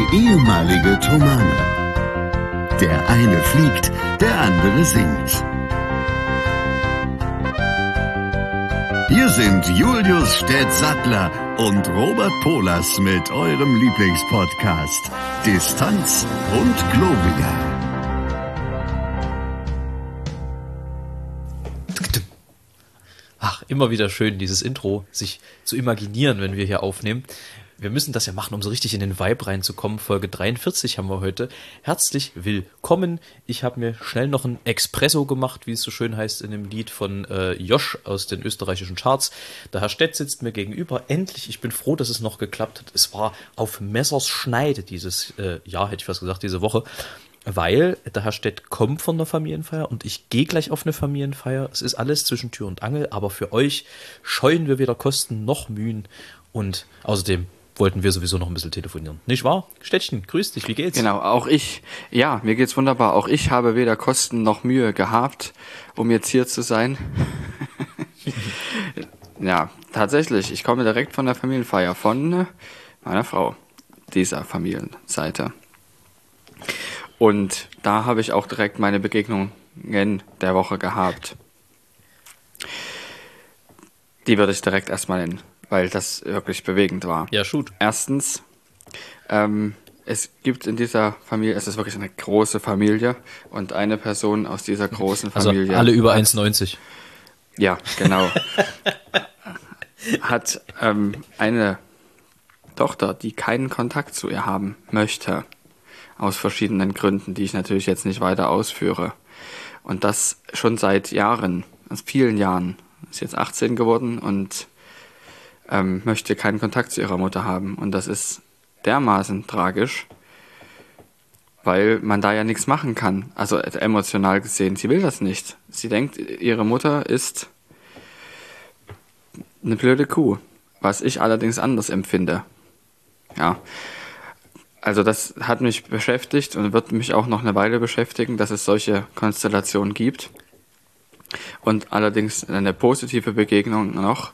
ehemalige Tomane. Der eine fliegt, der andere singt. Hier sind Julius Städtsattler und Robert Polas mit eurem Lieblingspodcast Distanz und Globia. Ach, immer wieder schön, dieses Intro sich zu imaginieren, wenn wir hier aufnehmen. Wir müssen das ja machen, um so richtig in den Vibe reinzukommen. Folge 43 haben wir heute. Herzlich willkommen. Ich habe mir schnell noch ein Espresso gemacht, wie es so schön heißt in dem Lied von Josh aus den österreichischen Charts. Der Herr Stett sitzt mir gegenüber. Endlich, ich bin froh, dass es noch geklappt hat. Es war auf Messers Schneide dieses Jahr, hätte ich fast gesagt, diese Woche. Weil der Herr Stett kommt von der Familienfeier und ich gehe gleich auf eine Familienfeier. Es ist alles zwischen Tür und Angel, aber für euch scheuen wir weder Kosten noch Mühen. Und außerdem wollten wir sowieso noch ein bisschen telefonieren. Nicht wahr? Stettchen, grüß dich, wie geht's? Genau, auch ich. Ja, mir geht's wunderbar. Auch ich habe weder Kosten noch Mühe gehabt, um jetzt hier zu sein. Ja, tatsächlich. Ich komme direkt von der Familienfeier von meiner Frau, dieser Familienseite. Und da habe ich auch direkt meine Begegnungen der Woche gehabt. Die würde ich direkt erstmal nennen, weil das wirklich bewegend war. Ja, shoot. Erstens, es gibt in dieser Familie, es ist wirklich eine große Familie und eine Person aus dieser großen Familie. Also alle über 1,90. Ja, genau. Hat eine Tochter, die keinen Kontakt zu ihr haben möchte. Aus verschiedenen Gründen, die ich natürlich jetzt nicht weiter ausführe. Und das schon seit Jahren, aus vielen Jahren. Ist jetzt 18 geworden und möchte keinen Kontakt zu ihrer Mutter haben. Und das ist dermaßen tragisch, weil man da ja nichts machen kann. Also emotional gesehen, sie will das nicht. Sie denkt, ihre Mutter ist eine blöde Kuh, was ich allerdings anders empfinde. Ja. Also das hat mich beschäftigt und wird mich auch noch eine Weile beschäftigen, dass es solche Konstellationen gibt. Und allerdings eine positive Begegnung noch.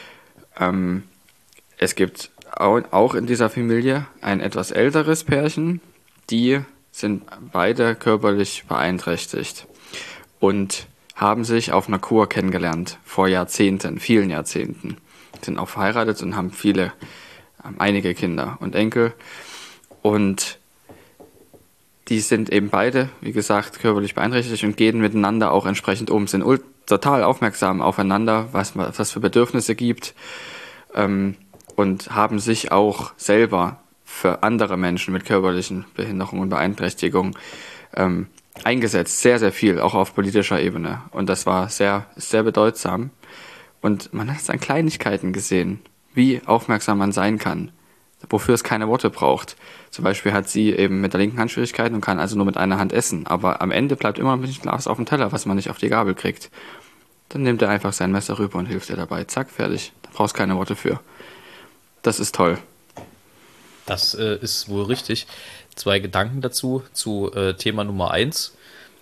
Es gibt auch in dieser Familie ein etwas älteres Pärchen, die sind beide körperlich beeinträchtigt und haben sich auf einer Kur kennengelernt vor Jahrzehnten, vielen Jahrzehnten. Sind auch verheiratet und haben einige Kinder und Enkel. Und die sind eben beide, wie gesagt, körperlich beeinträchtigt und gehen miteinander auch entsprechend um, sind total aufmerksam aufeinander, was für Bedürfnisse gibt, und haben sich auch selber für andere Menschen mit körperlichen Behinderungen und Beeinträchtigungen eingesetzt, sehr, sehr viel, auch auf politischer Ebene. Und das war sehr, sehr bedeutsam. Und man hat es an Kleinigkeiten gesehen, wie aufmerksam man sein kann, wofür es keine Worte braucht. Zum Beispiel hat sie eben mit der linken Hand Schwierigkeiten und kann also nur mit einer Hand essen. Aber am Ende bleibt immer ein Glas auf dem Teller, was man nicht auf die Gabel kriegt. Dann nimmt er einfach sein Messer rüber und hilft ihr dabei. Zack, fertig. Da brauchst keine Worte für. Das ist toll. Das ist wohl richtig. 2 Gedanken dazu, zu Thema Nummer 1.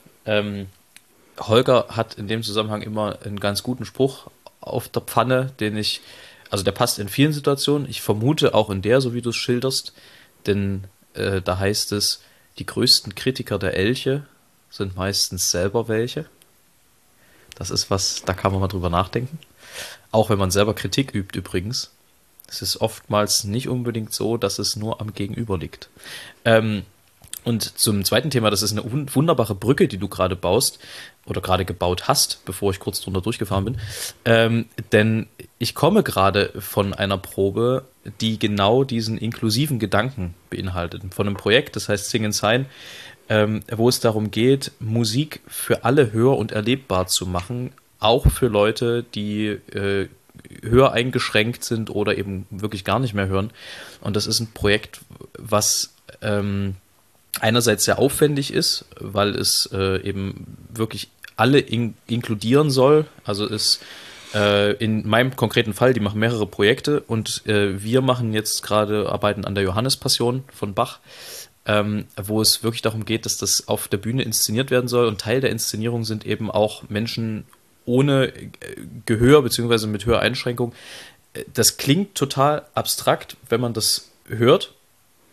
Holger hat in dem Zusammenhang immer einen ganz guten Spruch auf der Pfanne, also der passt in vielen Situationen. Ich vermute auch in der, so wie du es schilderst, denn da heißt es, die größten Kritiker der Elche sind meistens selber welche. Das ist was, da kann man mal drüber nachdenken. Auch wenn man selber Kritik übt übrigens. Es ist oftmals nicht unbedingt so, dass es nur am Gegenüber liegt. Und zum zweiten Thema, das ist eine wunderbare Brücke, die du gerade baust oder gerade gebaut hast, bevor ich kurz drunter durchgefahren bin. Denn ich komme gerade von einer Probe, die genau diesen inklusiven Gedanken beinhaltet. Von einem Projekt, das heißt Sing and Sign, wo es darum geht, Musik für alle hör- und erlebbar zu machen, auch für Leute, die höher eingeschränkt sind oder eben wirklich gar nicht mehr hören. Und das ist ein Projekt, was einerseits sehr aufwendig ist, weil es eben wirklich alle inkludieren soll. Also in meinem konkreten Fall, die machen mehrere Projekte und wir machen jetzt gerade Arbeiten an der Johannespassion von Bach, wo es wirklich darum geht, dass das auf der Bühne inszeniert werden soll und Teil der Inszenierung sind eben auch Menschen ohne Gehör bzw. mit Höreinschränkung. Das klingt total abstrakt, wenn man das hört.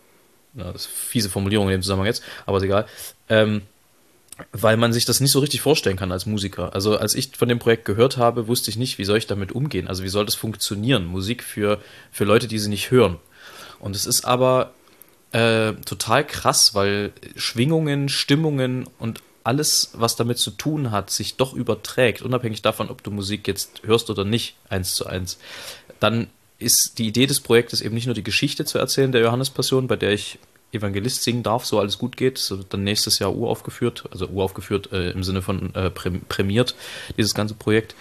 das ist eine fiese Formulierung in dem Zusammenhang jetzt, aber ist egal. Weil man sich das nicht so richtig vorstellen kann als Musiker. Also als ich von dem Projekt gehört habe, wusste ich nicht, wie soll ich damit umgehen? Also wie soll das funktionieren? Musik für Leute, die sie nicht hören. Und es ist aber total krass, weil Schwingungen, Stimmungen und alles, was damit zu tun hat, sich doch überträgt, unabhängig davon, ob du Musik jetzt hörst oder nicht, 1:1. Dann ist die Idee des Projektes eben nicht nur die Geschichte zu erzählen der Johannespassion, bei der ich Evangelist singen darf, so alles gut geht. Das wird dann nächstes Jahr uraufgeführt, also uraufgeführt im Sinne von prämiert, dieses ganze Projekt.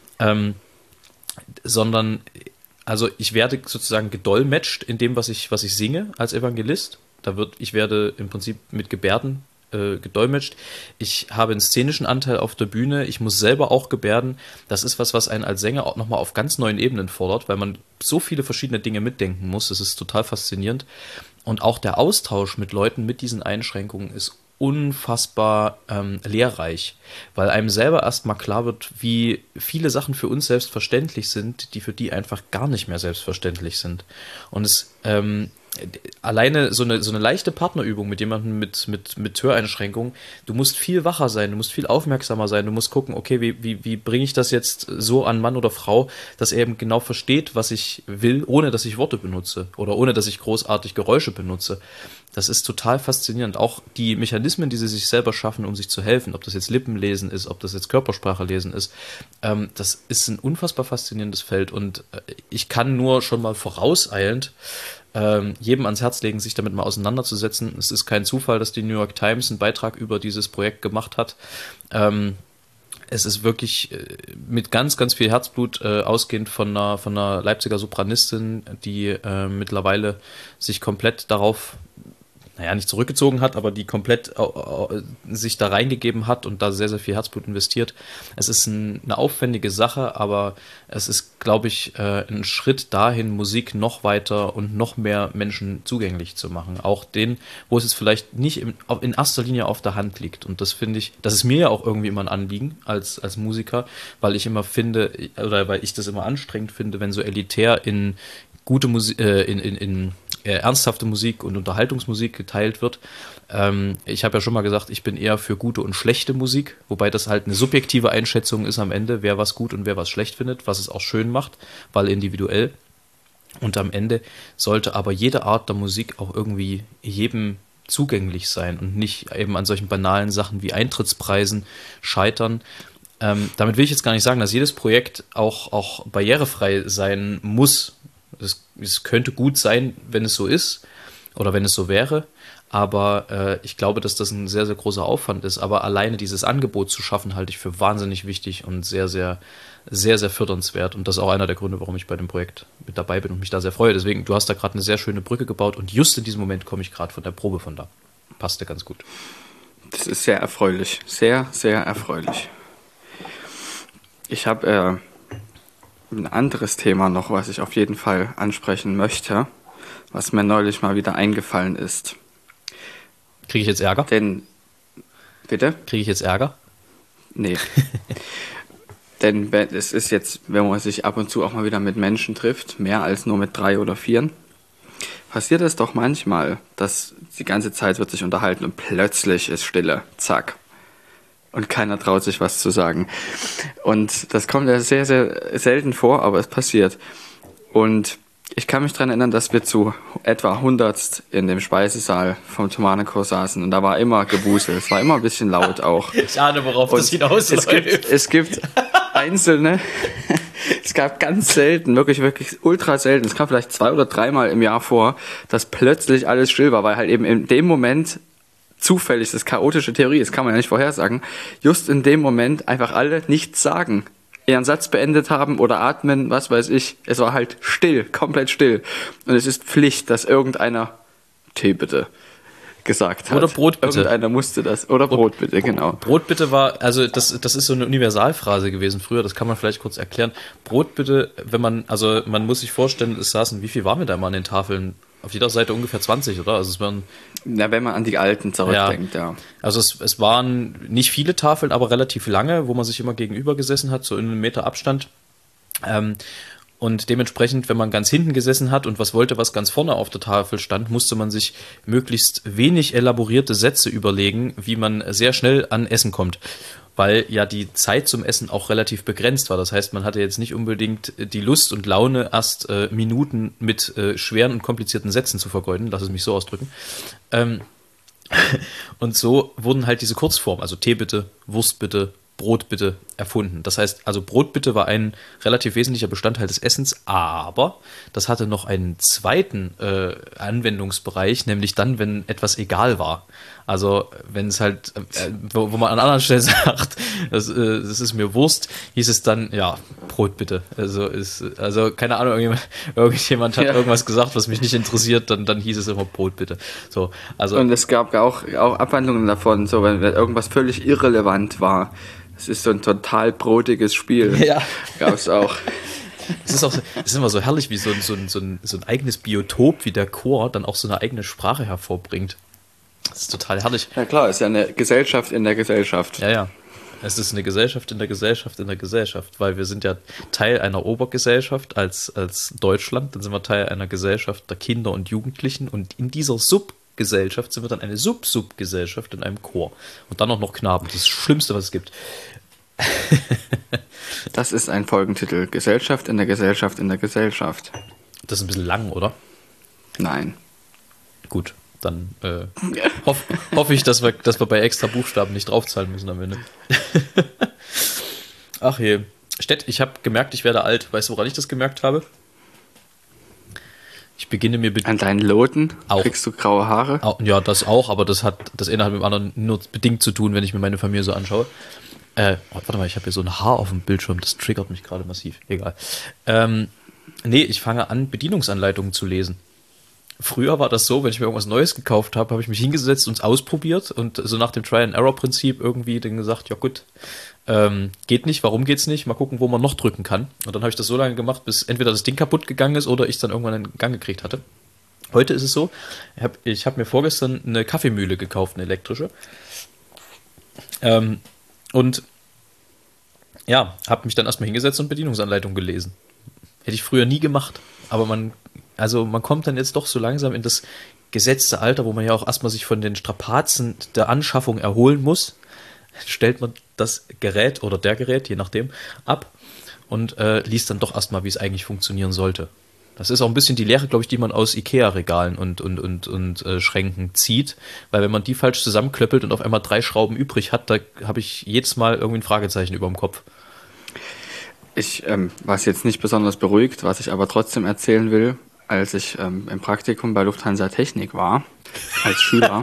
Sondern, also ich werde sozusagen gedolmetscht in dem, was ich singe als Evangelist. Ich werde im Prinzip mit Gebärden gedolmetscht. Ich habe einen szenischen Anteil auf der Bühne. Ich muss selber auch gebärden. Das ist was einen als Sänger auch nochmal auf ganz neuen Ebenen fordert, weil man so viele verschiedene Dinge mitdenken muss. Das ist total faszinierend. Und auch der Austausch mit Leuten mit diesen Einschränkungen ist unfassbar lehrreich, weil einem selber erstmal klar wird, wie viele Sachen für uns selbstverständlich sind, die für die einfach gar nicht mehr selbstverständlich sind. Und es alleine so eine leichte Partnerübung mit jemandem mit Höreinschränkungen, du musst viel wacher sein, du musst viel aufmerksamer sein, du musst gucken, okay, wie bringe ich das jetzt so an Mann oder Frau, dass er eben genau versteht, was ich will, ohne dass ich Worte benutze oder ohne dass ich großartig Geräusche benutze. Das ist total faszinierend. Auch die Mechanismen, die sie sich selber schaffen, um sich zu helfen, ob das jetzt Lippenlesen ist, ob das jetzt Körpersprache lesen ist, das ist ein unfassbar faszinierendes Feld und ich kann nur schon mal vorauseilend jedem ans Herz legen, sich damit mal auseinanderzusetzen. Es ist kein Zufall, dass die New York Times einen Beitrag über dieses Projekt gemacht hat. Es ist wirklich mit ganz, ganz viel Herzblut ausgehend von einer Leipziger Sopranistin, die mittlerweile sich komplett darauf nicht zurückgezogen hat, aber die komplett sich da reingegeben hat und da sehr, sehr viel Herzblut investiert. Es ist eine aufwendige Sache, aber es ist, glaube ich, ein Schritt dahin, Musik noch weiter und noch mehr Menschen zugänglich zu machen. Auch denen, wo es jetzt vielleicht nicht in erster Linie auf der Hand liegt. Und das finde ich, das ist mir ja auch irgendwie immer ein Anliegen als Musiker, weil ich immer finde, oder weil ich das immer anstrengend finde, wenn so elitär in gute Musik, in ernsthafte Musik und Unterhaltungsmusik geteilt wird. Ich habe ja schon mal gesagt, ich bin eher für gute und schlechte Musik, wobei das halt eine subjektive Einschätzung ist am Ende, wer was gut und wer was schlecht findet, was es auch schön macht, weil individuell. Und am Ende sollte aber jede Art der Musik auch irgendwie jedem zugänglich sein und nicht eben an solchen banalen Sachen wie Eintrittspreisen scheitern. Damit will ich jetzt gar nicht sagen, dass jedes Projekt auch barrierefrei sein muss. Es könnte gut sein, wenn es so ist oder wenn es so wäre, aber ich glaube, dass das ein sehr, sehr großer Aufwand ist. Aber alleine dieses Angebot zu schaffen, halte ich für wahnsinnig wichtig und sehr, sehr, sehr, sehr fördernswert. Und das ist auch einer der Gründe, warum ich bei dem Projekt mit dabei bin und mich da sehr freue. Deswegen, du hast da gerade eine sehr schöne Brücke gebaut und just in diesem Moment komme ich gerade von der Probe von da. Passte ganz gut. Das ist sehr erfreulich. Sehr, sehr erfreulich. Ich habe ein anderes Thema noch, was ich auf jeden Fall ansprechen möchte, was mir neulich mal wieder eingefallen ist. Kriege ich jetzt Ärger? Bitte? Kriege ich jetzt Ärger? Nee. Denn es ist jetzt, wenn man sich ab und zu auch mal wieder mit Menschen trifft, mehr als nur mit 3 oder 4, passiert es doch manchmal, dass die ganze Zeit wird sich unterhalten und plötzlich ist Stille. Zack. Und keiner traut sich was zu sagen. Und das kommt ja sehr, sehr selten vor, aber es passiert. Und ich kann mich daran erinnern, dass wir zu etwa 100 in dem Speisesaal vom Thomanerchor saßen. Und da war immer Gewusel. Es war immer ein bisschen laut auch. Ich ahne, worauf das hinausläuft. Es gibt einzelne, es gab ganz selten, wirklich, wirklich ultra selten, es kam vielleicht 2 oder 3 Mal im Jahr vor, dass plötzlich alles still war, weil halt eben in dem Moment zufällig, das ist chaotische Theorie, das kann man ja nicht vorhersagen, just in dem Moment einfach alle nichts sagen, ihren Satz beendet haben oder atmen, was weiß ich. Es war halt still, komplett still. Und es ist Pflicht, dass irgendeiner Tee bitte gesagt hat. Oder Brot bitte. Irgendeiner musste das. Oder Brot bitte, genau. Brot bitte war, also das ist so eine Universalphrase gewesen früher, das kann man vielleicht kurz erklären. Brot bitte, man muss sich vorstellen, es saßen, wie viel waren wir da mal an den Tafeln? Auf jeder Seite ungefähr 20, oder? Also es waren, ja, wenn man an die alten zurückdenkt, ja. Also es waren nicht viele Tafeln, aber relativ lange, wo man sich immer gegenüber gesessen hat, so in einem Meter Abstand. Und dementsprechend, wenn man ganz hinten gesessen hat und was wollte, was ganz vorne auf der Tafel stand, musste man sich möglichst wenig elaborierte Sätze überlegen, wie man sehr schnell an Essen kommt. Weil ja die Zeit zum Essen auch relativ begrenzt war. Das heißt, man hatte jetzt nicht unbedingt die Lust und Laune, erst Minuten mit schweren und komplizierten Sätzen zu vergeuden. Lass es mich so ausdrücken. Und so wurden halt diese Kurzformen, also Tee bitte, Wurst bitte, Brot bitte, erfunden. Das heißt, also Brot bitte war ein relativ wesentlicher Bestandteil des Essens, aber das hatte noch einen zweiten Anwendungsbereich, nämlich dann, wenn etwas egal war. Also wenn es halt, wo man an anderen Stellen sagt, das ist mir Wurst, hieß es dann, ja, Brot bitte. Also keine Ahnung, irgendjemand hat irgendwas gesagt, was mich nicht interessiert, dann hieß es immer Brot bitte. So, also. Und es gab auch Abwandlungen davon, so wenn irgendwas völlig irrelevant war. Es ist so ein total brotiges Spiel. Ja. Gab es auch. Es ist immer so herrlich, wie so ein eigenes Biotop wie der Chor dann auch so eine eigene Sprache hervorbringt. Das ist total herrlich. Ja klar, es ist ja eine Gesellschaft in der Gesellschaft. Ja. Es ist eine Gesellschaft in der Gesellschaft in der Gesellschaft, weil wir sind ja Teil einer Obergesellschaft als Deutschland, dann sind wir Teil einer Gesellschaft der Kinder und Jugendlichen und in dieser Subgesellschaft sind wir dann eine Subgesellschaft in einem Chor. Und dann auch noch Knaben, das Schlimmste, was es gibt. Das ist ein Folgentitel. Gesellschaft in der Gesellschaft in der Gesellschaft. Das ist ein bisschen lang, oder? Nein. Gut. Dann hoffe ich, dass wir bei extra Buchstaben nicht draufzahlen müssen am Ende. Ach je. Stett, ich habe gemerkt, ich werde alt. Weißt du, woran ich das gemerkt habe? Ich beginne mir... An deinen Loten? Auch. Kriegst du graue Haare? Ja, das auch, aber das hat das eine hat mit dem anderen nur bedingt zu tun, wenn ich mir meine Familie so anschaue. Warte mal, ich habe hier so ein Haar auf dem Bildschirm, das triggert mich gerade massiv. Egal. Ich fange an, Bedienungsanleitungen zu lesen. Früher war das so, wenn ich mir irgendwas Neues gekauft habe, habe ich mich hingesetzt und es ausprobiert und so nach dem Try-and-Error-Prinzip irgendwie dann gesagt, ja gut, geht nicht, warum geht's nicht, mal gucken, wo man noch drücken kann. Und dann habe ich das so lange gemacht, bis entweder das Ding kaputt gegangen ist oder ich es dann irgendwann in Gang gekriegt hatte. Heute ist es so, ich hab mir vorgestern eine Kaffeemühle gekauft, eine elektrische. Und ja, habe mich dann erstmal hingesetzt und Bedienungsanleitung gelesen. Hätte ich früher nie gemacht, aber man kommt dann jetzt doch so langsam in das gesetzte Alter, wo man ja auch erstmal sich von den Strapazen der Anschaffung erholen muss. Stellt man das Gerät oder der Gerät, je nachdem, ab und liest dann doch erstmal, wie es eigentlich funktionieren sollte. Das ist auch ein bisschen die Lehre, glaube ich, die man aus Ikea-Regalen und Schränken zieht, weil wenn man die falsch zusammenklöppelt und auf einmal 3 Schrauben übrig hat, da habe ich jedes Mal irgendwie ein Fragezeichen über dem Kopf. Ich war jetzt nicht besonders beruhigt, was ich aber trotzdem erzählen will, als ich im Praktikum bei Lufthansa Technik war, als Schüler.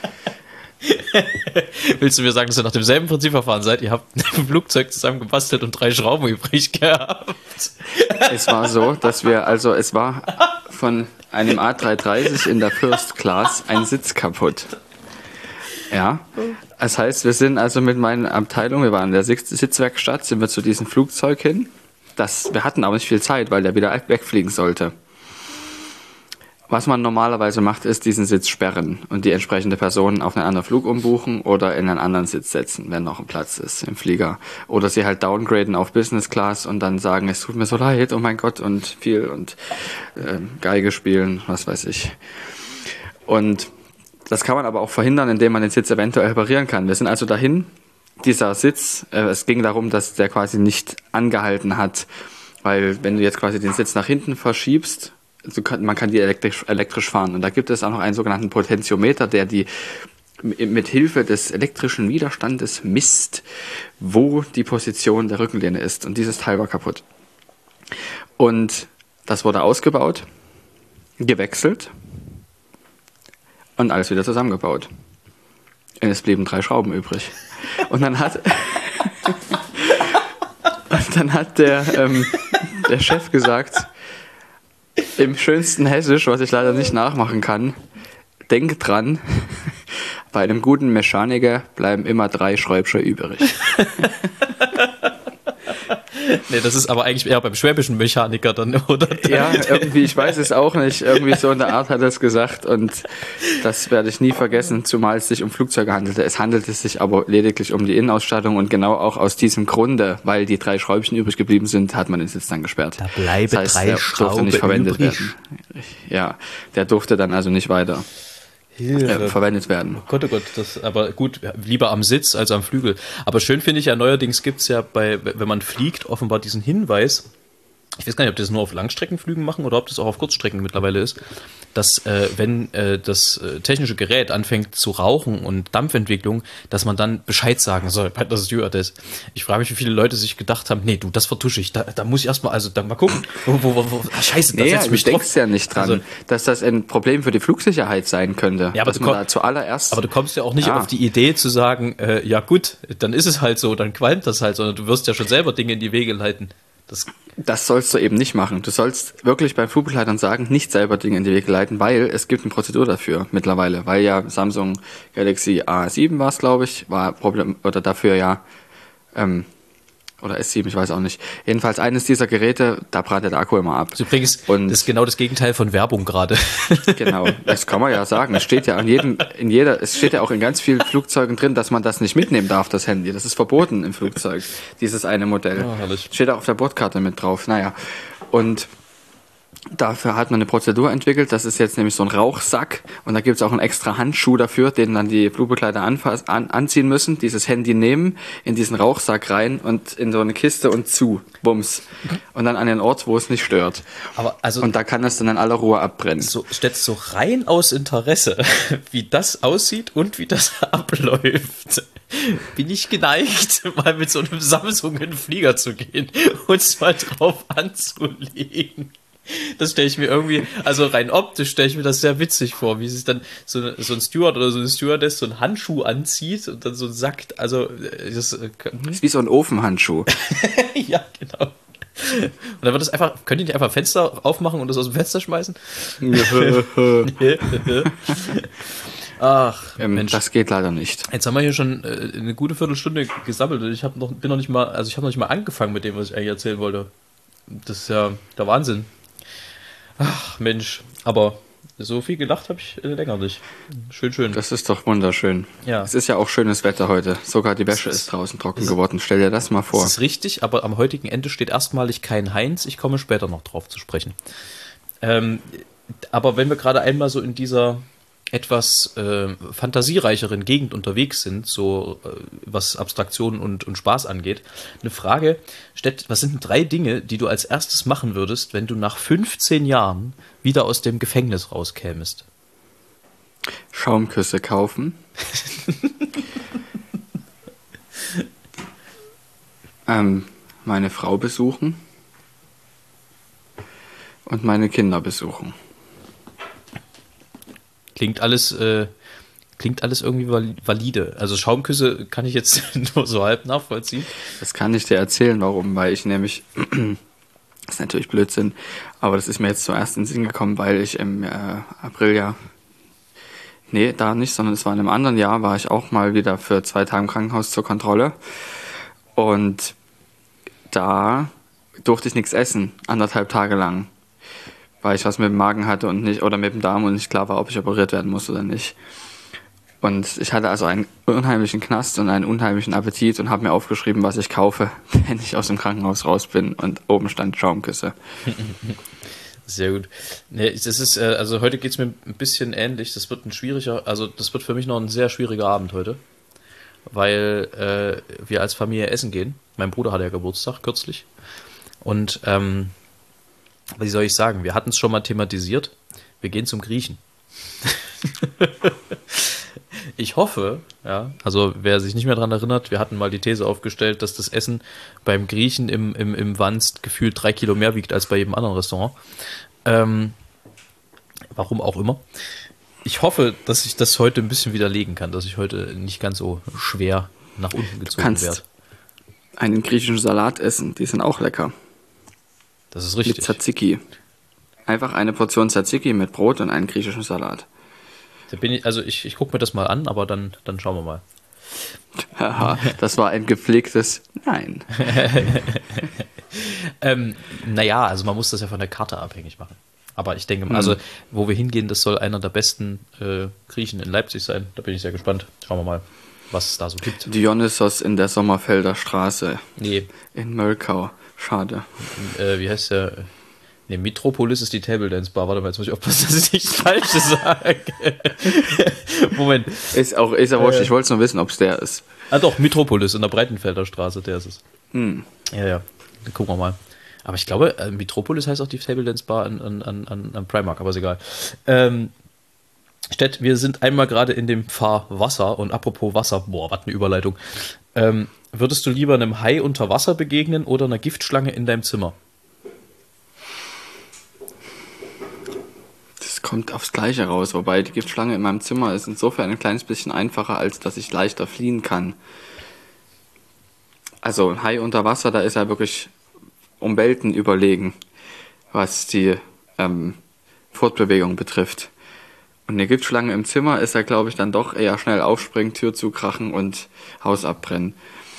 Willst du mir sagen, dass ihr nach demselben Prinzipverfahren seid? Ihr habt ein Flugzeug zusammengebastelt und 3 Schrauben übrig gehabt. Es war so, dass es war von einem A330 in der First Class ein Sitz kaputt. Ja, das heißt, wir sind also mit meiner Abteilung, wir waren in der Sitzwerkstatt, sind wir zu diesem Flugzeug hin. Wir hatten aber nicht viel Zeit, weil der wieder wegfliegen sollte. Was man normalerweise macht, ist diesen Sitz sperren und die entsprechende Person auf einen anderen Flug umbuchen oder in einen anderen Sitz setzen, wenn noch ein Platz ist im Flieger. Oder sie halt downgraden auf Business Class und dann sagen, es tut mir so leid, oh mein Gott, und Geige spielen, was weiß ich. Und das kann man aber auch verhindern, indem man den Sitz eventuell reparieren kann. Wir sind also dahin, dieser Sitz, es ging darum, dass der quasi nicht angehalten hat, weil wenn du jetzt quasi den Sitz nach hinten verschiebst, man kann die elektrisch fahren. Und da gibt es auch noch einen sogenannten Potentiometer, der die mit Hilfe des elektrischen Widerstandes misst, wo die Position der Rückenlehne ist. Und dieses Teil war kaputt. Und das wurde ausgebaut, gewechselt und alles wieder zusammengebaut. Und es blieben 3 Schrauben übrig. Und dann hat der Chef gesagt, im schönsten Hessisch, was ich leider nicht nachmachen kann, denk dran, bei einem guten Mechaniker bleiben immer 3 Schräubscher übrig. Nee, das ist aber eigentlich eher beim schwäbischen Mechaniker dann, oder? Ja, irgendwie, ich weiß es auch nicht. Irgendwie so in der Art hat er es gesagt und das werde ich nie vergessen, zumal es sich um Flugzeuge handelte. Es handelte sich aber lediglich um die Innenausstattung und genau auch aus diesem Grunde, weil die 3 Schräubchen übrig geblieben sind, hat man den Sitz dann gesperrt. Da bleiben das heißt, 3 der durfte Schrauben nicht verwendet übrig. werden. Ja, der durfte dann also nicht weiter verwendet werden. Oh Gott, das, aber gut, lieber am Sitz als am Flügel. Aber schön finde ich ja, neuerdings gibt es ja wenn man fliegt, offenbar diesen Hinweis, ich weiß gar nicht, ob die das nur auf Langstreckenflügen machen oder ob das auch auf Kurzstrecken mittlerweile ist, dass wenn das technische Gerät anfängt zu rauchen und Dampfentwicklung, dass man dann Bescheid sagen soll bei der Stewardess. Ich frage mich, wie viele Leute sich gedacht haben, nee, du, das vertusche ich, da muss ich erstmal, also da mal gucken, scheiße, da setz ich mich du drauf. denkst ja nicht dran, Also, dass das ein Problem für die Flugsicherheit sein könnte. Ja, aber dass man da zuallererst... Aber du kommst ja auch nicht auf die Idee zu sagen, ja gut, dann ist es halt so, dann qualmt das halt, sondern du wirst ja schon selber Dinge in die Wege leiten. Das sollst du eben nicht machen. Du sollst wirklich beim Flugbegleitern sagen, nicht selber Dinge in die Wege leiten, weil es gibt eine Prozedur dafür mittlerweile, weil ja Samsung Galaxy A7 war es, glaube ich, war Problem oder dafür ja oder S7, ich weiß auch nicht. Jedenfalls eines dieser Geräte, da brannte der Akku immer ab. Also übrigens, und das ist genau das Gegenteil von Werbung gerade. Genau, das kann man ja sagen. Es steht ja es steht ja auch in ganz vielen Flugzeugen drin, dass man das nicht mitnehmen darf, das Handy. Das ist verboten im Flugzeug, dieses eine Modell. Oh, herrlich. Steht auch auf der Bordkarte mit drauf. Naja, und dafür hat man eine Prozedur entwickelt. Das ist jetzt nämlich so ein Rauchsack und da gibt es auch einen extra Handschuh dafür, den dann die Flugbegleiter anziehen müssen, dieses Handy nehmen, in diesen Rauchsack rein und in so eine Kiste und bums. Und dann an den Ort, wo es nicht stört. Aber also, und da kann es dann in aller Ruhe abbrennen. So rein aus Interesse, wie das aussieht und wie das abläuft, bin ich geneigt, mal mit so einem Samsung in den Flieger zu gehen und es mal drauf anzulegen. Das stelle ich mir irgendwie, also rein optisch stelle ich mir das sehr witzig vor, wie sich dann so ein Steward oder so eine Stewardess so einen Handschuh anzieht und dann so einen Sack, also das ist wie so ein Ofenhandschuh. Ja, genau. Und dann wird das einfach, könnt ihr nicht einfach Fenster aufmachen und das aus dem Fenster schmeißen? Ach, Mensch. Das geht leider nicht. Jetzt haben wir hier schon eine gute Viertelstunde gesammelt und ich habe noch nicht mal angefangen mit dem, was ich eigentlich erzählen wollte. Das ist ja der Wahnsinn. Ach, Mensch. Aber so viel gelacht habe ich länger nicht. Schön. Das ist doch wunderschön. Ja. Es ist ja auch schönes Wetter heute. Sogar die Wäsche ist draußen trocken geworden. Stell dir das mal vor. Das ist richtig, aber am heutigen Ende steht erstmalig kein Heinz. Ich komme später noch drauf zu sprechen. Aber wenn wir gerade einmal so in dieser etwas fantasiereicheren Gegend unterwegs sind, so was Abstraktion und Spaß angeht. Eine Frage, was sind denn 3 Dinge, die du als erstes machen würdest, wenn du nach 15 Jahren wieder aus dem Gefängnis rauskämest? Schaumküsse kaufen. Meine Frau besuchen. Und meine Kinder besuchen. Klingt alles irgendwie valide. Also Schaumküsse kann ich jetzt nur so halb nachvollziehen. Das kann ich dir erzählen, warum. Weil ich nämlich, das ist natürlich Blödsinn, aber das ist mir jetzt zuerst in den Sinn gekommen, weil ich im April da nicht, sondern es war in einem anderen Jahr, war ich auch mal wieder für 2 Tage im Krankenhaus zur Kontrolle. Und da durfte ich nichts essen, 1,5 Tage lang. Weil ich was mit dem Magen hatte und nicht, oder mit dem Darm und nicht klar war, ob ich operiert werden muss oder nicht. Und ich hatte also einen unheimlichen Knast und einen unheimlichen Appetit und habe mir aufgeschrieben, was ich kaufe, wenn ich aus dem Krankenhaus raus bin. Und oben stand Schaumküsse. Sehr gut. Nee, das ist, also heute geht es mir ein bisschen ähnlich. Das wird das wird für mich noch ein sehr schwieriger Abend heute. Weil wir als Familie essen gehen. Mein Bruder hatte ja Geburtstag kürzlich. Und wie soll ich sagen, wir hatten es schon mal thematisiert. Wir gehen zum Griechen. Ich hoffe, ja, also wer sich nicht mehr daran erinnert, wir hatten mal die These aufgestellt, dass das Essen beim Griechen im Wanst gefühlt 3 Kilo mehr wiegt als bei jedem anderen Restaurant. Warum auch immer. Ich hoffe, dass ich das heute ein bisschen widerlegen kann, dass ich heute nicht ganz so schwer nach unten gezogen werde. Du kannst einen griechischen Salat essen, die sind auch lecker. Das ist richtig. Mit Tzatziki. Einfach eine Portion Tzatziki mit Brot und einen griechischen Salat. Ich gucke mir das mal an, aber dann schauen wir mal. Haha, das war ein gepflegtes Nein. Naja, also man muss das ja von der Karte abhängig machen. Aber ich denke, also wo wir hingehen, das soll einer der besten Griechen in Leipzig sein. Da bin ich sehr gespannt. Schauen wir mal, was es da so gibt. Dionysos in der Sommerfelder Straße. Nee. In Mölkau. Schade. Wie heißt der? Nee, Metropolis ist die Table Dance Bar. Warte mal, jetzt muss ich aufpassen, dass ich nichts Falsches sage. Moment. Ist ja wurscht, ich wollte nur wissen, ob es der ist. Ah doch, Metropolis in der Breitenfelder Straße, der ist es. Ja, dann gucken wir mal. Aber ich glaube, Metropolis heißt auch die Table Dance Bar an Primark, aber ist egal. Stett, wir sind einmal gerade in dem Fahrwasser und apropos Wasser, boah, was eine Überleitung. Würdest du lieber einem Hai unter Wasser begegnen oder einer Giftschlange in deinem Zimmer? Das kommt aufs Gleiche raus, wobei die Giftschlange in meinem Zimmer ist insofern ein kleines bisschen einfacher, als dass ich leichter fliehen kann. Also ein Hai unter Wasser, da ist er wirklich um Welten überlegen, was die Fortbewegung betrifft. Und eine Giftschlange im Zimmer ist er, glaube ich, dann doch eher schnell aufspringen, Tür zukrachen und Haus abbrennen.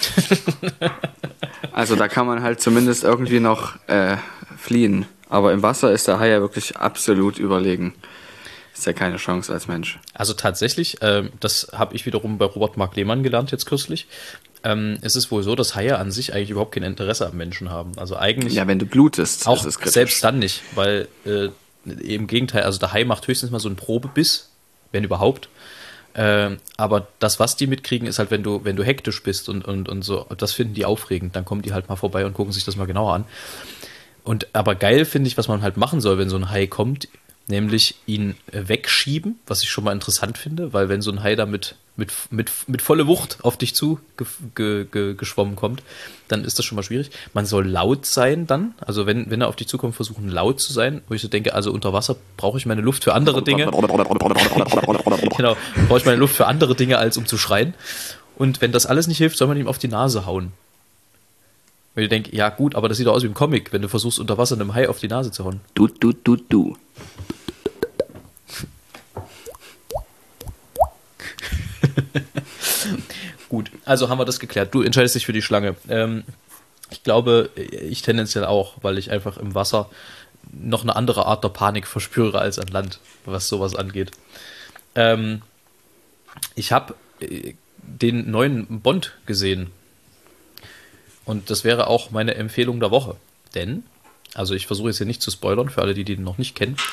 Also da kann man halt zumindest irgendwie noch fliehen. Aber im Wasser ist der Hai ja wirklich absolut überlegen. Ist ja keine Chance als Mensch. Also tatsächlich, das habe ich wiederum bei Robert Mark Lehmann gelernt jetzt kürzlich. Es ist wohl so, dass Haie an sich eigentlich überhaupt kein Interesse am Menschen haben. Also eigentlich. Ja, wenn du blutest, auch ist es kritisch. Selbst dann nicht, weil im Gegenteil, also der Hai macht höchstens mal so einen Probebiss, wenn überhaupt. Aber das, was die mitkriegen, ist halt, wenn du hektisch bist und so, das finden die aufregend, dann kommen die halt mal vorbei und gucken sich das mal genauer an. Aber geil finde ich, was man halt machen soll, wenn so ein Hai kommt, nämlich ihn wegschieben, was ich schon mal interessant finde, weil wenn so ein Hai da mit volle Wucht auf dich zu geschwommen kommt, dann ist das schon mal schwierig. Man soll laut sein dann, also wenn er auf dich zukommt, versuchen laut zu sein, wo ich so denke, also unter Wasser brauche ich meine Luft für andere Dinge. Genau, brauche ich meine Luft für andere Dinge, als um zu schreien. Und wenn das alles nicht hilft, soll man ihm auf die Nase hauen. Weil ich denke, ja gut, aber das sieht doch aus wie im Comic, wenn du versuchst, unter Wasser einem Hai auf die Nase zu hauen. Du. Gut, also haben wir das geklärt. Du entscheidest dich für die Schlange. Ich glaube, ich tendenziell auch, weil ich einfach im Wasser noch eine andere Art der Panik verspüre als an Land, was sowas angeht. Ich habe den neuen Bond gesehen. Und das wäre auch meine Empfehlung der Woche. Denn, also ich versuche jetzt hier nicht zu spoilern, für alle, die den noch nicht kennen.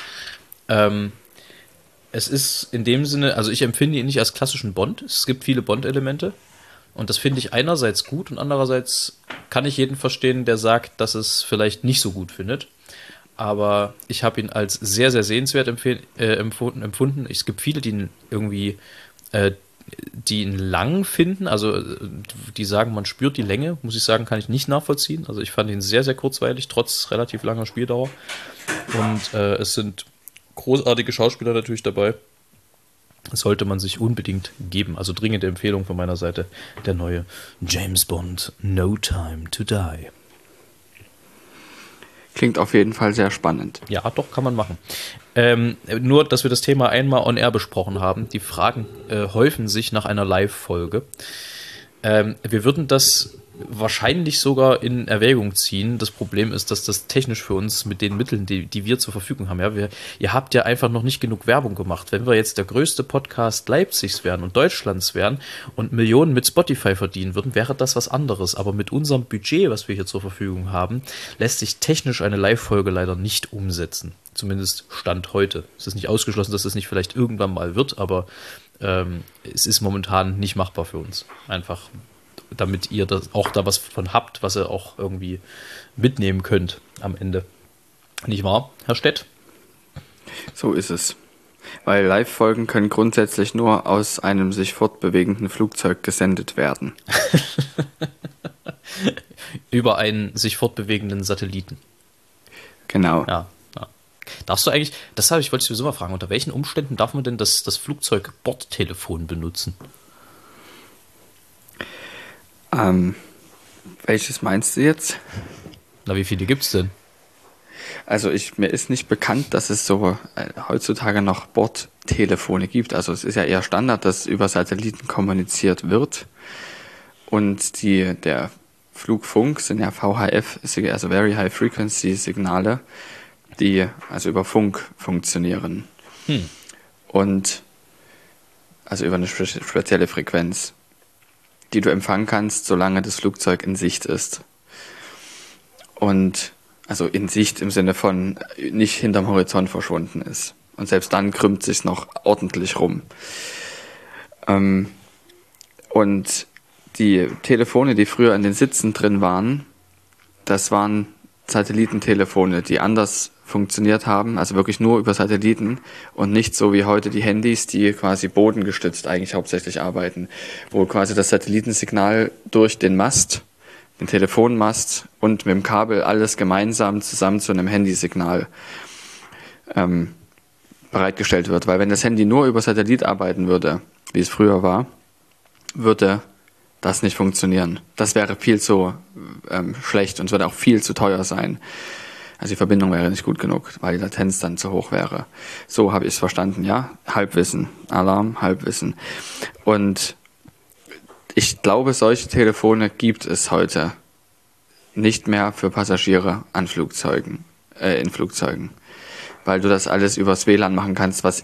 Es ist in dem Sinne, also ich empfinde ihn nicht als klassischen Bond. Es gibt viele Bond-Elemente. Und das finde ich einerseits gut und andererseits kann ich jeden verstehen, der sagt, dass es vielleicht nicht so gut findet. Aber ich habe ihn als sehr, sehr sehenswert empfunden. Es gibt viele, die ihn irgendwie die ihn lang finden, also die sagen, man spürt die Länge, muss ich sagen, kann ich nicht nachvollziehen. Also ich fand ihn sehr, sehr kurzweilig, trotz relativ langer Spieldauer. Und es sind großartige Schauspieler natürlich dabei. Das sollte man sich unbedingt geben. Also dringende Empfehlung von meiner Seite, der neue James Bond, No Time to Die. Klingt auf jeden Fall sehr spannend. Ja, doch, kann man machen. Nur, dass wir das Thema einmal on air besprochen haben. Die Fragen häufen sich nach einer Live-Folge. Wir würden das wahrscheinlich sogar in Erwägung ziehen. Das Problem ist, dass das technisch für uns mit den Mitteln, die wir zur Verfügung haben, ja, ihr habt ja einfach noch nicht genug Werbung gemacht. Wenn wir jetzt der größte Podcast Leipzigs wären und Deutschlands wären und Millionen mit Spotify verdienen würden, wäre das was anderes. Aber mit unserem Budget, was wir hier zur Verfügung haben, lässt sich technisch eine Live-Folge leider nicht umsetzen. Zumindest Stand heute. Es ist nicht ausgeschlossen, dass es nicht vielleicht irgendwann mal wird, aber es ist momentan nicht machbar für uns. Einfach damit ihr das auch da was von habt, was ihr auch irgendwie mitnehmen könnt am Ende. Nicht wahr, Herr Stett? So ist es. Weil Live-Folgen können grundsätzlich nur aus einem sich fortbewegenden Flugzeug gesendet werden. Über einen sich fortbewegenden Satelliten. Genau. Ja. Darfst du eigentlich, wollte ich sowieso mal fragen, unter welchen Umständen darf man denn das Flugzeug-Bordtelefon benutzen? Welches meinst du jetzt? Na, wie viele gibt's denn? Also mir ist nicht bekannt, dass es so heutzutage noch Bordtelefone gibt. Also es ist ja eher Standard, dass über Satelliten kommuniziert wird. Und der Flugfunk sind ja VHF, also Very High Frequency Signale, die also über Funk funktionieren. Und also über eine spezielle Frequenz, die du empfangen kannst, solange das Flugzeug in Sicht ist. Und also in Sicht im Sinne von nicht hinterm Horizont verschwunden ist. Und selbst dann krümmt sich noch ordentlich rum. Und die Telefone, die früher in den Sitzen drin waren, das waren Satellitentelefone, die anders funktioniert haben, also wirklich nur über Satelliten und nicht so wie heute die Handys, die quasi bodengestützt eigentlich hauptsächlich arbeiten, wo quasi das Satellitensignal durch den Mast, den Telefonmast und mit dem Kabel alles gemeinsam zusammen zu einem Handysignal bereitgestellt wird. Weil wenn das Handy nur über Satellit arbeiten würde, wie es früher war, würde das nicht funktionieren. Das wäre viel zu schlecht und es würde auch viel zu teuer sein. Also die Verbindung wäre nicht gut genug, weil die Latenz dann zu hoch wäre. So habe ich es verstanden, ja. Halbwissen, Alarm, Halbwissen. Und ich glaube, solche Telefone gibt es heute nicht mehr für Passagiere in Flugzeugen. Weil du das alles übers WLAN machen kannst, was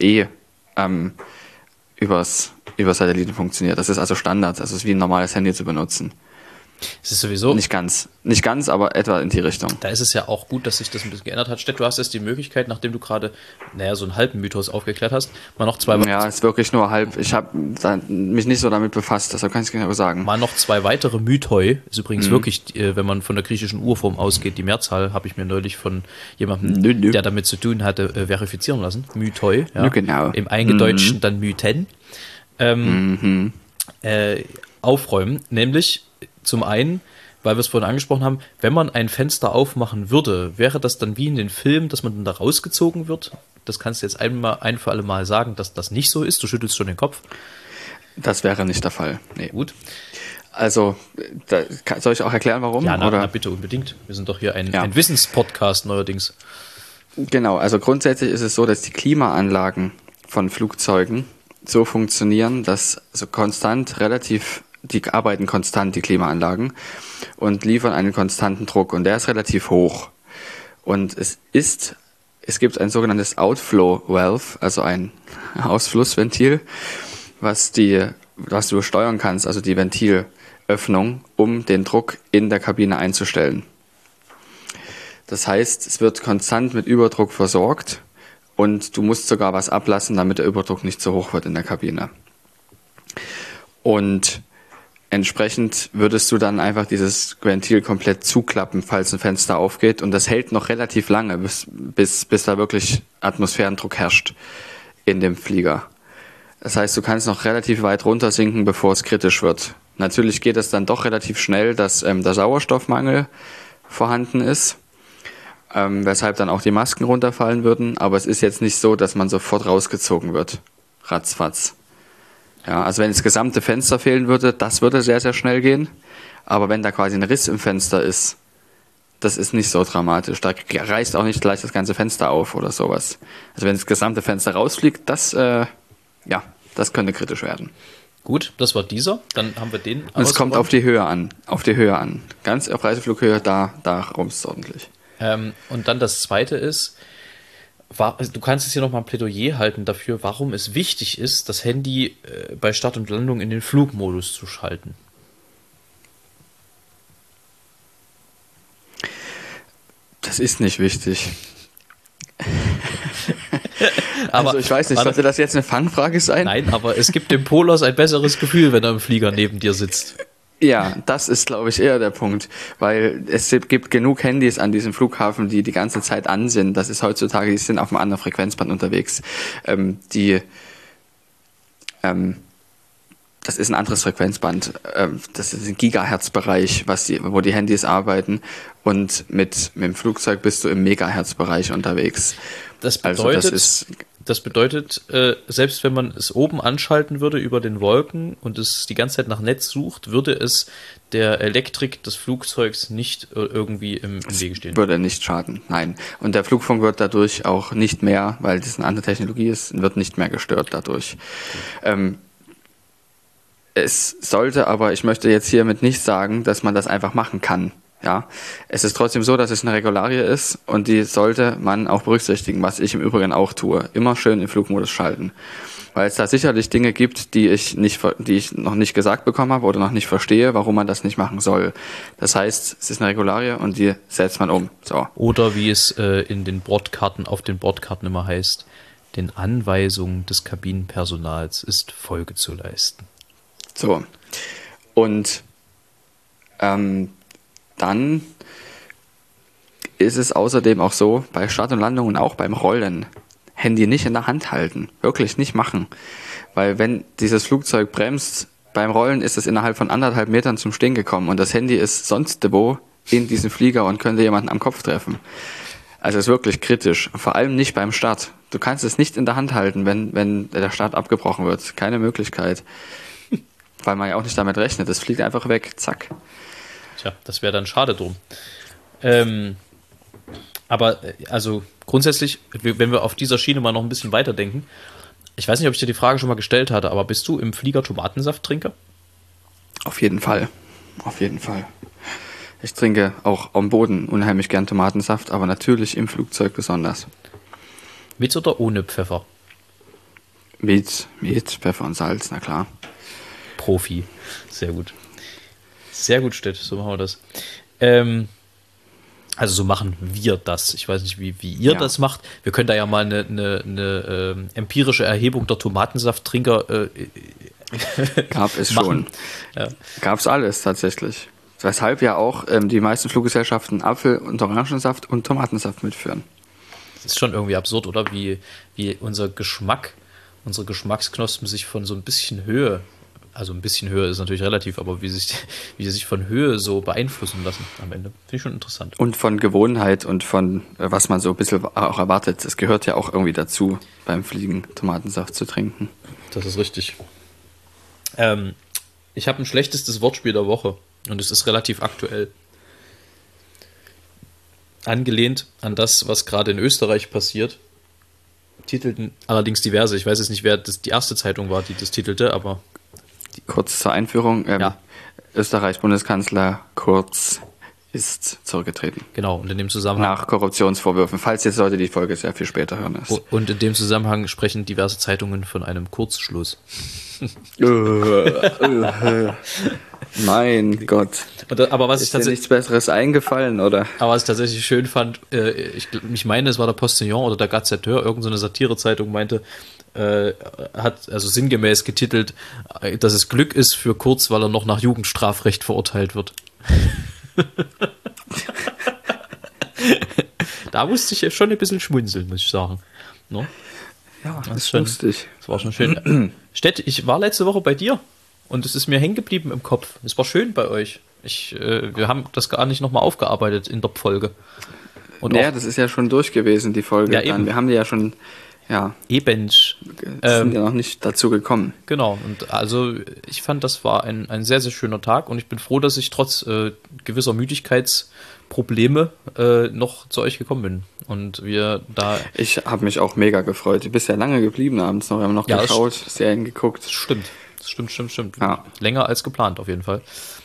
über Satelliten funktioniert. Das ist also Standard, das ist wie ein normales Handy zu benutzen. Es ist sowieso. Nicht ganz, aber etwa in die Richtung. Da ist es ja auch gut, dass sich das ein bisschen geändert hat. Stett, du hast jetzt die Möglichkeit, nachdem du gerade, so einen halben Mythos aufgeklärt hast, mal noch zwei. Ja, ist wirklich nur halb. Ich habe mich nicht so damit befasst, deshalb kann ich es genau sagen. Mal noch zwei weitere Mythoi. Ist übrigens wirklich, wenn man von der griechischen Urform ausgeht, die Mehrzahl habe ich mir neulich von jemandem, der damit zu tun hatte, verifizieren lassen. Mythoi. Ja. Genau. Im Eingedeutschten dann Mythen. Aufräumen, nämlich zum einen, weil wir es vorhin angesprochen haben, wenn man ein Fenster aufmachen würde, wäre das dann wie in den Filmen, dass man dann da rausgezogen wird? Das kannst du jetzt ein für alle Mal sagen, dass das nicht so ist. Du schüttelst schon den Kopf. Das wäre nicht der Fall. Nee. Gut. Also, soll ich auch erklären, warum? Ja, na bitte, unbedingt. Wir sind doch hier ein Wissenspodcast neuerdings. Genau, also grundsätzlich ist es so, dass die Klimaanlagen von Flugzeugen so funktionieren, dass also die arbeiten konstant, die Klimaanlagen, und liefern einen konstanten Druck. Und der ist relativ hoch. Und es gibt ein sogenanntes Outflow Valve, also ein Ausflussventil, was du steuern kannst, also die Ventilöffnung, um den Druck in der Kabine einzustellen. Das heißt, es wird konstant mit Überdruck versorgt und du musst sogar was ablassen, damit der Überdruck nicht so hoch wird in der Kabine. Und entsprechend würdest du dann einfach dieses Ventil komplett zuklappen, falls ein Fenster aufgeht. Und das hält noch relativ lange, bis da wirklich Atmosphärendruck herrscht in dem Flieger. Das heißt, du kannst noch relativ weit runter sinken, bevor es kritisch wird. Natürlich geht es dann doch relativ schnell, dass der Sauerstoffmangel vorhanden ist, weshalb dann auch die Masken runterfallen würden. Aber es ist jetzt nicht so, dass man sofort rausgezogen wird. Ratzfatz. Ja, also wenn das gesamte Fenster fehlen würde, das würde sehr, sehr schnell gehen. Aber wenn da quasi ein Riss im Fenster ist, das ist nicht so dramatisch. Da reißt auch nicht gleich das ganze Fenster auf oder sowas. Also wenn das gesamte Fenster rausfliegt, das könnte kritisch werden. Gut, das war dieser. Dann haben wir den. Und es kommt auf die Höhe an. Ganz auf Reiseflughöhe, da rumst es ordentlich. Und dann das zweite ist, du kannst jetzt hier nochmal ein Plädoyer halten dafür, warum es wichtig ist, das Handy bei Start und Landung in den Flugmodus zu schalten. Das ist nicht wichtig. Aber, also ich weiß nicht, sollte das jetzt eine Fangfrage sein? Nein, aber es gibt dem Polos ein besseres Gefühl, wenn er im Flieger neben dir sitzt. Ja, das ist, glaube ich, eher der Punkt, weil es gibt genug Handys an diesem Flughafen, die ganze Zeit an sind. Das ist heutzutage, die sind auf einem anderen Frequenzband unterwegs. Das ist ein anderes Frequenzband. Das ist ein Gigahertz-Bereich, wo die Handys arbeiten. Und mit dem Flugzeug bist du im Megahertz-Bereich unterwegs. Das bedeutet, selbst wenn man es oben anschalten würde über den Wolken und es die ganze Zeit nach Netz sucht, würde es der Elektrik des Flugzeugs nicht irgendwie im Wege stehen. Würde nicht schaden, nein. Und der Flugfunk wird dadurch auch nicht mehr, weil das eine andere Technologie ist, wird nicht mehr gestört dadurch. Es sollte, aber ich möchte jetzt hiermit nicht sagen, dass man das einfach machen kann. Ja, es ist trotzdem so, dass es eine Regularie ist und die sollte man auch berücksichtigen, was ich im Übrigen auch tue. Immer schön im Flugmodus schalten. Weil es da sicherlich Dinge gibt, die ich noch nicht gesagt bekommen habe oder noch nicht verstehe, warum man das nicht machen soll. Das heißt, es ist eine Regularie und die setzt man um. So. Oder wie es in den Bordkarten, auf den Bordkarten immer heißt, den Anweisungen des Kabinenpersonals ist Folge zu leisten. So. Und dann ist es außerdem auch so, bei Start und Landung und auch beim Rollen, Handy nicht in der Hand halten. Wirklich nicht machen. Weil wenn dieses Flugzeug bremst, beim Rollen ist es innerhalb von 1,5 Metern zum Stehen gekommen und das Handy ist sonst wo in diesem Flieger und könnte jemanden am Kopf treffen. Also es ist wirklich kritisch. Vor allem nicht beim Start. Du kannst es nicht in der Hand halten, wenn der Start abgebrochen wird. Keine Möglichkeit. Weil man ja auch nicht damit rechnet. Es fliegt einfach weg. Zack. Tja, das wäre dann schade drum. Aber also grundsätzlich, wenn wir auf dieser Schiene mal noch ein bisschen weiterdenken, ich weiß nicht, ob ich dir die Frage schon mal gestellt hatte, aber bist du im Flieger Tomatensafttrinker? Auf jeden Fall. Auf jeden Fall. Ich trinke auch am Boden unheimlich gern Tomatensaft, aber natürlich im Flugzeug besonders. Mit oder ohne Pfeffer? Mit Pfeffer und Salz, na klar. Profi. Sehr gut. Sehr gut, Stett. So machen wir das. Also so machen wir das. Ich weiß nicht, wie ihr das macht. Wir können da ja mal eine empirische Erhebung der Tomatensafttrinker Gab es machen. schon. Ja. Gab es alles tatsächlich. Weshalb ja auch die meisten Fluggesellschaften Apfel- und Orangensaft und Tomatensaft mitführen. Das ist schon irgendwie absurd, oder? Wie unser Geschmack, unsere Geschmacksknospen sich von so ein bisschen Höhe, also ein bisschen Höhe ist natürlich relativ, aber wie sie sich von Höhe so beeinflussen lassen am Ende. Finde ich schon interessant. Und von Gewohnheit und von was man so ein bisschen auch erwartet. Es gehört ja auch irgendwie dazu, beim Fliegen Tomatensaft zu trinken. Das ist richtig. Ich habe ein schlechtestes Wortspiel der Woche und es ist relativ aktuell. Angelehnt an das, was gerade in Österreich passiert, titelten allerdings diverse. Ich weiß jetzt nicht, wer die erste Zeitung war, die das titelte, aber... Kurz zur Einführung. Ja. Österreichs Bundeskanzler Kurz ist zurückgetreten. Genau, und in dem Zusammenhang... Nach Korruptionsvorwürfen, falls jetzt Leute die Folge sehr viel später hören. Ist. Und in dem Zusammenhang sprechen diverse Zeitungen von einem Kurzschluss. Mein Gott. Aber was Ist dir nichts Besseres eingefallen, oder? Aber was ich tatsächlich schön fand, ich meine, es war der Postillon oder der Gazetteur, irgendeine so eine Satirezeitung meinte, hat also sinngemäß getitelt, dass es Glück ist für Kurz, weil er noch nach Jugendstrafrecht verurteilt wird. Da musste ich ja schon ein bisschen schmunzeln, muss ich sagen. No? Ja, das ist schon lustig. Das war schon schön. Stett, ich war letzte Woche bei dir und es ist mir hängen geblieben im Kopf. Es war schön bei euch. Wir haben das gar nicht nochmal aufgearbeitet in der Folge. Und ja, das ist ja schon durch gewesen, die Folge. Ja, eben. Wir haben die ja schon, ja. Eben. Sind ja noch nicht dazu gekommen. Genau, und also ich fand, das war ein sehr, sehr schöner Tag und ich bin froh, dass ich trotz gewisser Müdigkeitsprobleme noch zu euch gekommen bin. Und wir da... Ich habe mich auch mega gefreut. Du bist ja lange geblieben abends noch. Wir haben noch geschaut, Serien geguckt. Stimmt. Ja. Länger als geplant auf jeden Fall.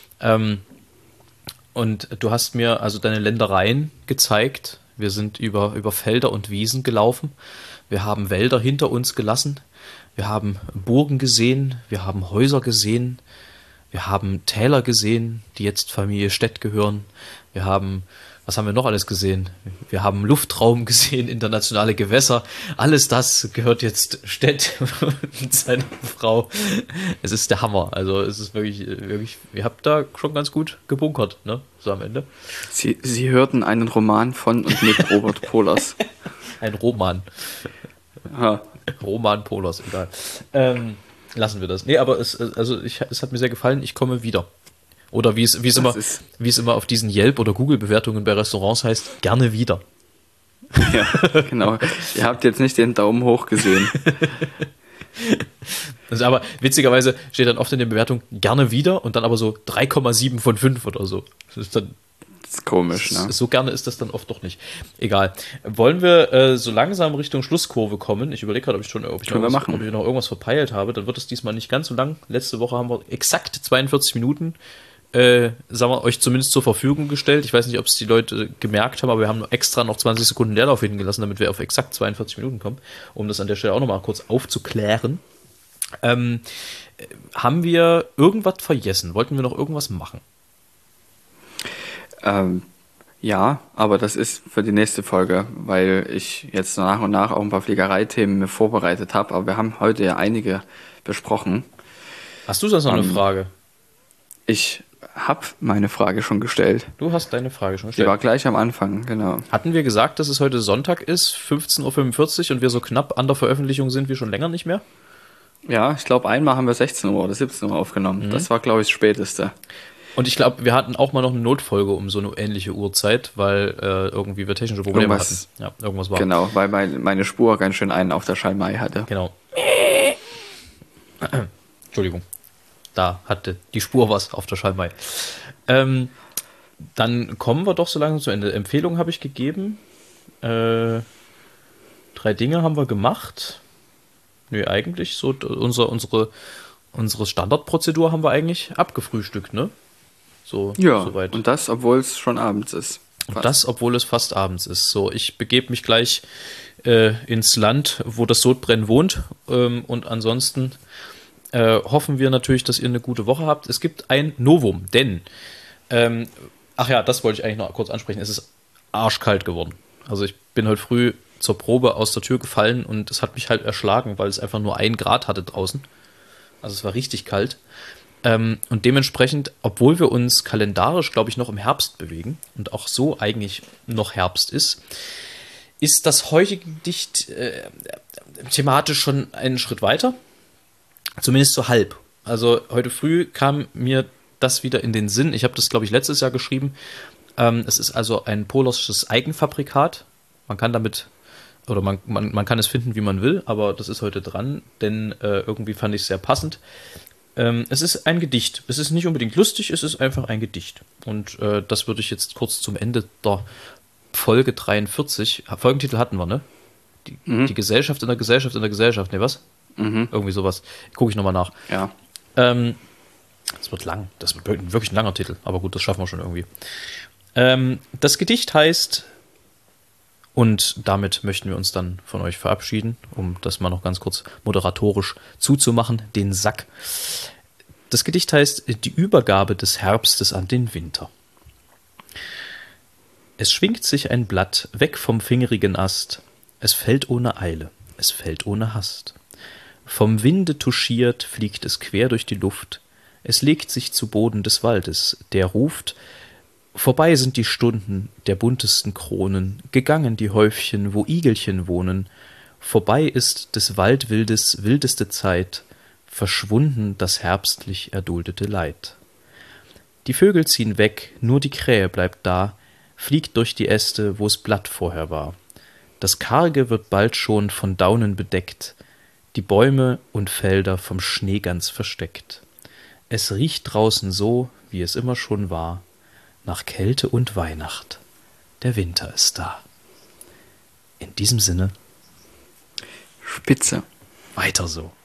Und du hast mir also deine Ländereien gezeigt. Wir sind über Felder und Wiesen gelaufen. Wir haben Wälder hinter uns gelassen. Wir haben Burgen gesehen. Wir haben Häuser gesehen. Wir haben Täler gesehen, die jetzt Familie Stett gehören. Was haben wir noch alles gesehen? Wir haben Luftraum gesehen, internationale Gewässer. Alles das gehört jetzt Stett und seiner Frau. Es ist der Hammer. Also es ist wirklich, ihr habt da schon ganz gut gebunkert, ne? So am Ende. Sie hörten einen Roman von und mit Robert Pohlers. Ein Roman. Ja. Roman Pohlers, egal. Lassen wir das. Nee, aber es hat mir sehr gefallen. Ich komme wieder. Oder wie es immer auf diesen Yelp- oder Google-Bewertungen bei Restaurants heißt, gerne wieder. Ja, genau. Ihr habt jetzt nicht den Daumen hoch gesehen. Aber witzigerweise steht dann oft in den Bewertungen gerne wieder und dann aber so 3,7 von 5 oder so. Das ist dann Das ist komisch, ne? So gerne ist das dann oft doch nicht. Egal. Wollen wir so langsam Richtung Schlusskurve kommen? Ich überlege gerade, ob ich noch irgendwas verpeilt habe. Dann wird es diesmal nicht ganz so lang. Letzte Woche haben wir exakt 42 Minuten sagen wir, euch zumindest zur Verfügung gestellt. Ich weiß nicht, ob es die Leute gemerkt haben, aber wir haben extra noch 20 Sekunden Leerlauf hingelassen, damit wir auf exakt 42 Minuten kommen, um das an der Stelle auch nochmal kurz aufzuklären. Haben wir irgendwas vergessen? Wollten wir noch irgendwas machen? Ja, aber das ist für die nächste Folge, weil ich jetzt nach und nach auch ein paar Fliegereithemen mir vorbereitet habe, aber wir haben heute ja einige besprochen. Hast du sonst noch eine Frage? Ich habe meine Frage schon gestellt. Du hast deine Frage schon gestellt. Die war gleich am Anfang, genau. Hatten wir gesagt, dass es heute Sonntag ist, 15:45 Uhr und wir so knapp an der Veröffentlichung sind wie schon länger nicht mehr? Ja, ich glaube, einmal haben wir 16 Uhr oder 17 Uhr aufgenommen. Das war, glaube ich, das Späteste. Und ich glaube, wir hatten auch mal noch eine Notfolge um so eine ähnliche Uhrzeit, weil irgendwie wir technische Probleme hatten. Ja, irgendwas war. Genau, weil meine Spur ganz schön einen auf der Schalmei hatte. Genau. Entschuldigung. Da hatte die Spur was auf der Schalmei. Dann kommen wir doch so langsam zu Ende. Empfehlungen habe ich gegeben. 3 Dinge haben wir gemacht. Nö, eigentlich so unsere Standardprozedur haben wir eigentlich abgefrühstückt, ne? So, ja, soweit. Und das, obwohl es schon abends ist. Und das, obwohl es fast abends ist. So, ich begebe mich gleich ins Land, wo das Sodbrennen wohnt. Und ansonsten hoffen wir natürlich, dass ihr eine gute Woche habt. Es gibt ein Novum, denn, das wollte ich eigentlich noch kurz ansprechen, es ist arschkalt geworden. Also ich bin heute früh zur Probe aus der Tür gefallen und es hat mich halt erschlagen, weil es einfach nur 1 Grad hatte draußen. Also es war richtig kalt. Und dementsprechend, obwohl wir uns kalendarisch, glaube ich, noch im Herbst bewegen und auch so eigentlich noch Herbst ist das heutige Gedicht thematisch schon einen Schritt weiter. Zumindest so halb. Also heute früh kam mir das wieder in den Sinn. Ich habe das, glaube ich, letztes Jahr geschrieben. Es ist also ein polossches Eigenfabrikat. Man kann damit, oder man kann es finden, wie man will, aber das ist heute dran, denn irgendwie fand ich es sehr passend. Es ist ein Gedicht. Es ist nicht unbedingt lustig, es ist einfach ein Gedicht. Und das würde ich jetzt kurz zum Ende der Folge 43, Folgentitel hatten wir, ne? Die Gesellschaft in der Gesellschaft in der Gesellschaft, ne, was? Irgendwie sowas. Gucke ich nochmal nach. Ja. Das wird lang. Das wird wirklich ein langer Titel. Aber gut, das schaffen wir schon irgendwie. Das Gedicht heißt, und damit möchten wir uns dann von euch verabschieden, um das mal noch ganz kurz moderatorisch zuzumachen, den Sack. Das Gedicht heißt Die Übergabe des Herbstes an den Winter. Es schwingt sich ein Blatt weg vom fingerigen Ast. Es fällt ohne Eile. Es fällt ohne Hast. Vom Winde touchiert fliegt es quer durch die Luft. Es legt sich zu Boden des Waldes, der ruft: Vorbei sind die Stunden der buntesten Kronen, gegangen die Häufchen, wo Igelchen wohnen. Vorbei ist des Waldwildes wildeste Zeit, verschwunden das herbstlich erduldete Leid. Die Vögel ziehen weg, nur die Krähe bleibt da, fliegt durch die Äste, wo's Blatt vorher war. Das Karge wird bald schon von Daunen bedeckt, die Bäume und Felder vom Schnee ganz versteckt. Es riecht draußen so, wie es immer schon war, nach Kälte und Weihnacht. Der Winter ist da. In diesem Sinne. Spitze. Weiter so.